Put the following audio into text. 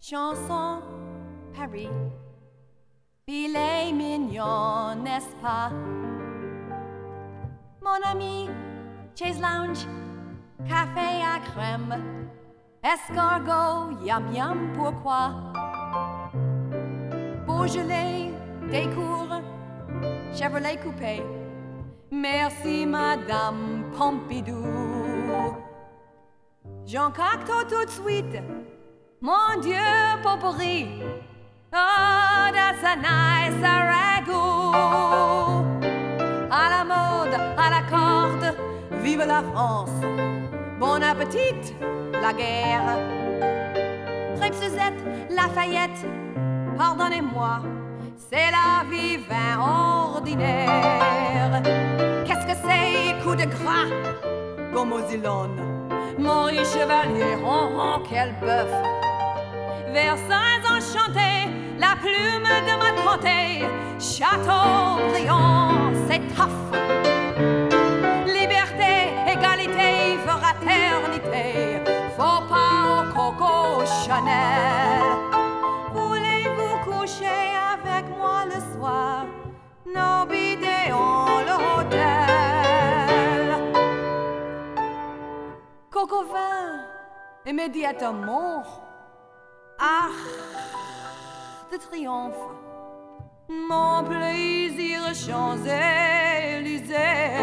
Chanson, Paris, il est mignon, n'est-ce pas? Mon ami, chaise lounge, café à crème, escargot, yam yam, pourquoi? Beaujolais, décour, Chevrolet coupé, merci Madame Pompidou. Jean Cocteau tout de suite, mon Dieu, potpourri, oh, that's a nice ragout. À la mode, à la corde, vive la France, bon appétit, la guerre. Crêpe Suzette, Lafayette, pardonnez-moi, c'est la vie vin ordinaire. Qu'est-ce que c'est, coup de gras, Gomozilone, Maurice Chevalier, oh, oh, quel bœuf. Versailles enchanté, la plume de ma trotée, Chateaubriand, c'est tough. Liberté, égalité, fraternité, faut pas au Coco Chanel. Voulez-vous coucher avec moi le soir? Nos bidets ont l'hôtel. Coco vin, immédiatement. Ah, de triomphe, mon plaisir Champs-Élysées.